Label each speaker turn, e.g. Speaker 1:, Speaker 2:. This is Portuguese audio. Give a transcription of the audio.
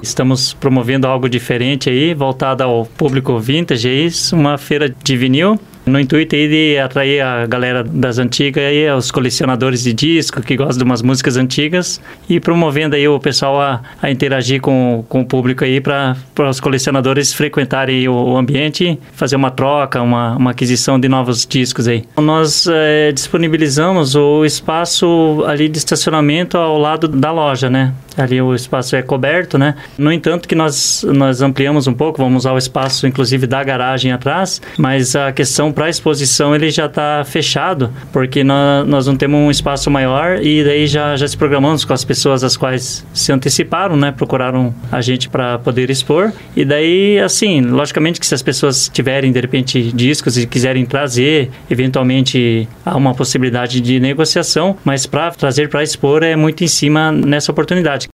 Speaker 1: Estamos promovendo algo diferente aí, voltado ao público vintage, uma feira de vinil, no intuito aí de atrair a galera das antigas aí, os colecionadores de disco que gostam de umas músicas antigas, e promovendo aí o pessoal a interagir com o público aí para os colecionadores frequentarem o ambiente, fazer uma troca, uma aquisição de novos discos aí. Nós disponibilizamos o espaço ali de estacionamento ao lado da loja, né? Ali o espaço é coberto, né? No entanto que nós ampliamos um pouco, vamos usar o espaço inclusive da garagem atrás, mas a questão para a exposição ele já está fechado, porque nós não temos um espaço maior, e daí já se programamos com as pessoas as quais se anteciparam, né? Procuraram a gente para poder expor, e daí assim, logicamente que se as pessoas tiverem de repente discos e quiserem trazer, eventualmente há uma possibilidade de negociação, mas para trazer para expor é muito em cima nessa oportunidade.